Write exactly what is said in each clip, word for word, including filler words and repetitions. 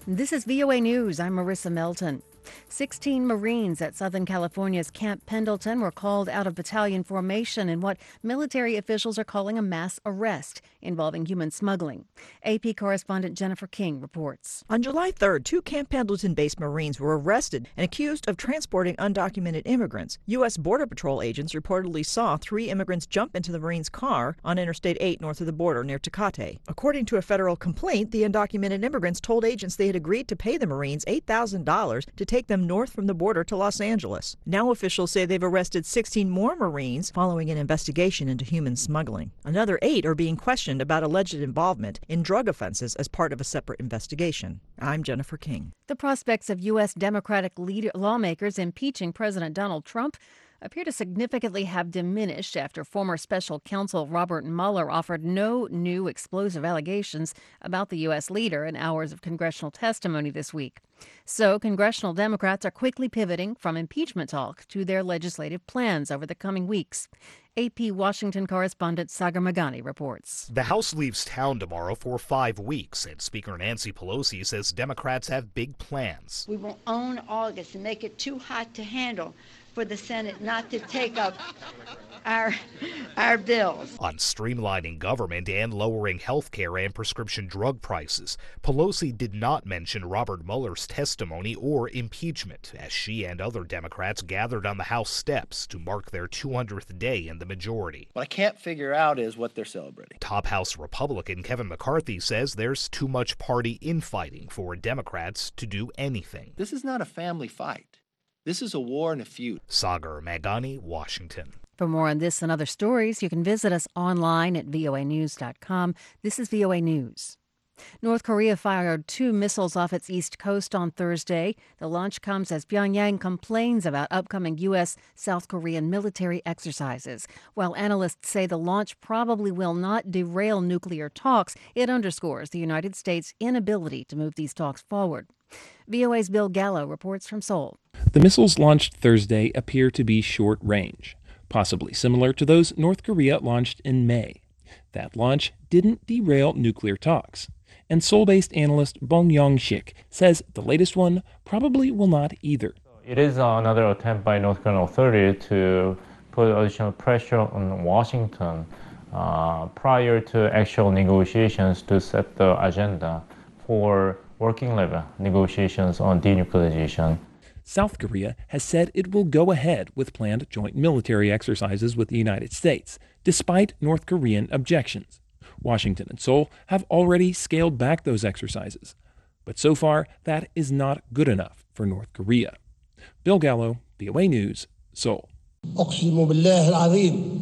This is V O A News. I'm Marissa Melton. sixteen Marines at Southern California's Camp Pendleton were called out of battalion formation in what military officials are calling a mass arrest involving human smuggling. A P correspondent Jennifer King reports. On July third, two Camp Pendleton-based Marines were arrested and accused of transporting undocumented immigrants. U S. Border Patrol agents reportedly saw three immigrants jump into the Marines' car on Interstate eight north of the border near Tecate. According to a federal complaint, the undocumented immigrants told agents they had agreed to pay the Marines eight thousand dollars to take them north from the border to Los Angeles. Now officials say they've arrested sixteen more Marines following an investigation into human smuggling. Another eight are being questioned about alleged involvement in drug offenses as part of a separate investigation. I'm Jennifer King. The prospects of U S. Democratic leader, lawmakers impeaching President Donald Trump appear to significantly have diminished after former special counsel Robert Mueller offered no new explosive allegations about the U S leader in hours of congressional testimony this week. So congressional Democrats are quickly pivoting from impeachment talk to their legislative plans over the coming weeks. A P Washington correspondent Sagar Magani reports. The House leaves town tomorrow for five weeks, and Speaker Nancy Pelosi says Democrats have big plans. We will own August and make it too hot to handle for the Senate not to take up our our bills. On streamlining government and lowering health care and prescription drug prices, Pelosi did not mention Robert Mueller's testimony or impeachment, as she and other Democrats gathered on the House steps to mark their two hundredth day in the majority. What I can't figure out is what they're celebrating. Top House Republican Kevin McCarthy says there's too much party infighting for Democrats to do anything. This is not a family fight. This is a war and a feud. Sagar Magani, Washington. For more on this and other stories, you can visit us online at V O A news dot com. This is V O A News. North Korea fired two missiles off its east coast on Thursday. The launch comes as Pyongyang complains about upcoming U S. South Korean military exercises. While analysts say the launch probably will not derail nuclear talks, it underscores the United States' inability to move these talks forward. V O A's Bill Gallo reports from Seoul. The missiles launched Thursday appear to be short range, possibly similar to those North Korea launched in May. That launch didn't derail nuclear talks. And Seoul-based analyst Bong Yong-sik says the latest one probably will not either. It is another attempt by North Korean authorities to put additional pressure on Washington uh, prior to actual negotiations to set the agenda for working level negotiations on denuclearization. South Korea has said it will go ahead with planned joint military exercises with the United States, despite North Korean objections. Washington and Seoul have already scaled back those exercises. But so far, that is not good enough for North Korea. Bill Gallo, V O A News, Seoul. أقسم بالله العظيم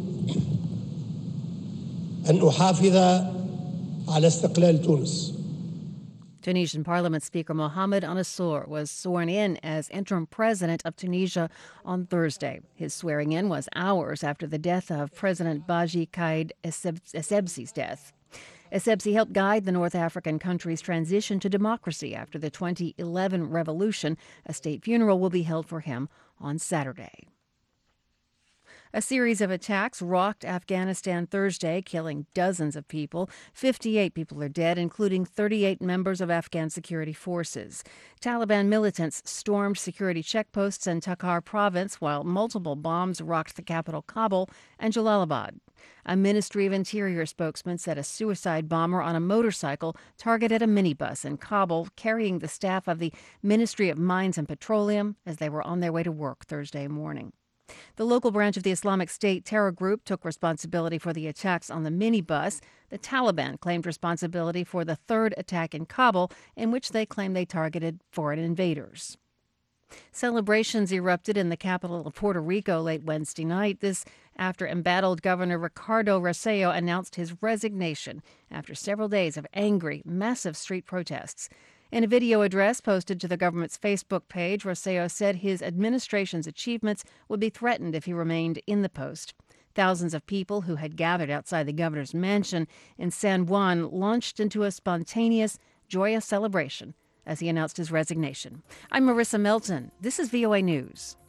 أن أحافظ على استقلال تونس. Tunisian Parliament Speaker Mohamed Anassour was sworn in as interim president of Tunisia on Thursday. His swearing in was hours after the death of President Baji Caid Essebsi's death. Essebsi helped guide the North African country's transition to democracy after the twenty eleven revolution. A state funeral will be held for him on Saturday. A series of attacks rocked Afghanistan Thursday, killing dozens of people. fifty-eight people are dead, including thirty-eight members of Afghan security forces. Taliban militants stormed security checkposts in Takhar province, while multiple bombs rocked the capital Kabul and Jalalabad. A Ministry of Interior spokesman said a suicide bomber on a motorcycle targeted a minibus in Kabul, carrying the staff of the Ministry of Mines and Petroleum as they were on their way to work Thursday morning. The local branch of the Islamic State terror group took responsibility for the attacks on the minibus. The Taliban claimed responsibility for the third attack in Kabul, in which they claim they targeted foreign invaders. Celebrations erupted in the capital of Puerto Rico late Wednesday night. This after embattled Governor Ricardo Rosselló announced his resignation after several days of angry, massive street protests. In a video address posted to the government's Facebook page, Rosselló said his administration's achievements would be threatened if he remained in the post. Thousands of people who had gathered outside the governor's mansion in San Juan launched into a spontaneous, joyous celebration as he announced his resignation. I'm Marissa Melton. This is V O A News.